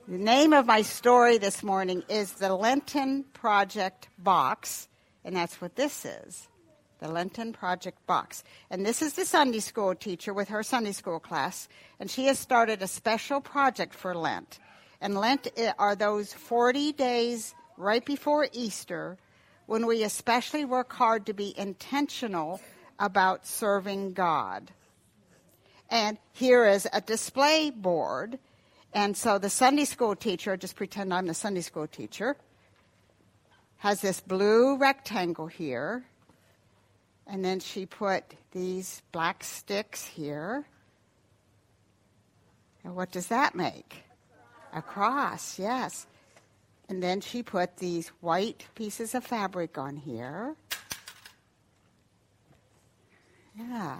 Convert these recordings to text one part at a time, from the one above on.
The name of my story this morning is the Lenten Project Box, and that's what this is, the Lenten Project Box. And this is the Sunday school teacher with her Sunday school class, and she has started a special project for Lent. And Lent are those 40 days right before Easter when we especially work hard to be intentional about serving God. And here is a display board. And so the Sunday school teacher, just pretend I'm the Sunday school teacher, has this blue rectangle here. And then she put these black sticks here. And what does that make? A cross, yes. And then she put these white pieces of fabric on here. Yeah.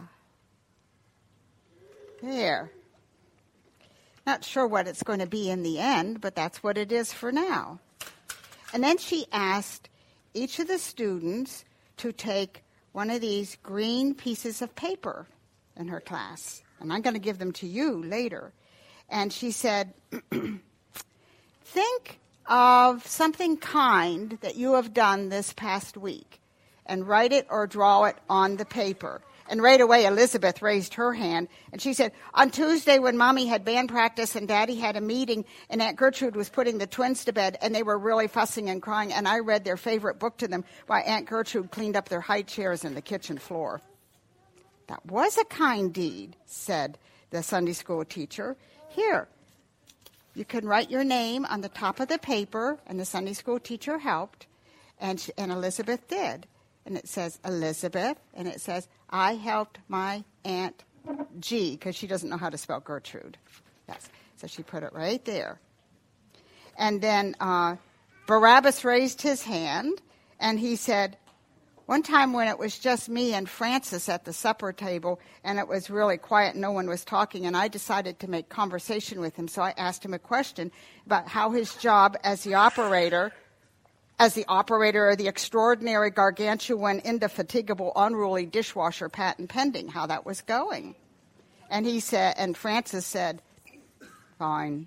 There. Not sure what it's going to be in the end, but that's what it is for now. And then she asked each of the students to take one of these green pieces of paper in her class. And I'm going to give them to you later. And she said, think of something kind that you have done this past week and write it or draw it on the paper. And right away, Elizabeth raised her hand, and she said, on Tuesday when Mommy had band practice and Daddy had a meeting, and Aunt Gertrude was putting the twins to bed, and they were really fussing and crying, and I read their favorite book to them while Aunt Gertrude cleaned up their high chairs in the kitchen floor. That was a kind deed, said the Sunday school teacher. Here, you can write your name on the top of the paper, and the Sunday school teacher helped, and Elizabeth did. And it says Elizabeth, and it says, I helped my Aunt G, because she doesn't know how to spell Gertrude. Yes, so she put it right there. And then Barabbas raised his hand, and he said, one time when it was just me and Francis at the supper table, and it was really quiet, no one was talking, and I decided to make conversation with him, so I asked him a question about how his job as the operator of the extraordinary, gargantuan, indefatigable, unruly dishwasher patent pending, how that was going. And he said, and Francis said, fine.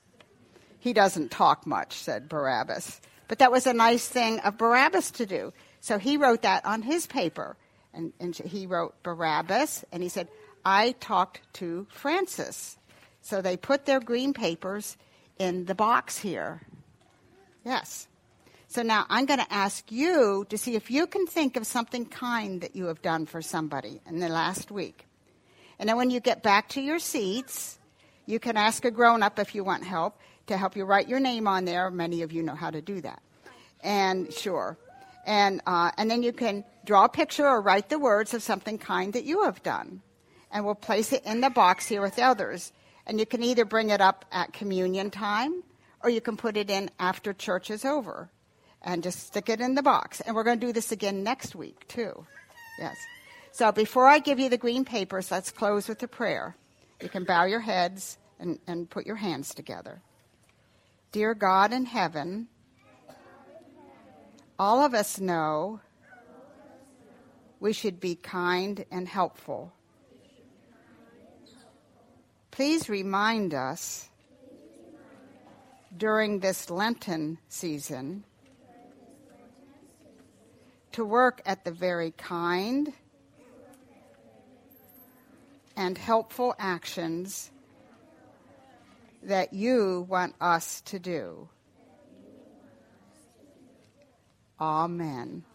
He doesn't talk much, said Barabbas. But that was a nice thing of Barabbas to do. So he wrote that on his paper. And he wrote Barabbas, and he said, I talked to Francis. So they put their green papers in the box here. Yes. So now I'm going to ask you to see if you can think of something kind that you have done for somebody in the last week. And then when you get back to your seats, you can ask a grown-up if you want help to help you write your name on there. Many of you know how to do that. And sure. And then you can draw a picture or write the words of something kind that you have done. And we'll place it in the box here with the others. And you can either bring it up at communion time, or you can put it in after church is over. And just stick it in the box. And we're going to do this again next week, too. Yes. So before I give you the green papers, let's close with a prayer. You can bow your heads and put your hands together. Dear God in heaven, all of us know we should be kind and helpful. Please remind us during this Lenten season to work at the very kind and helpful actions that you want us to do. Amen.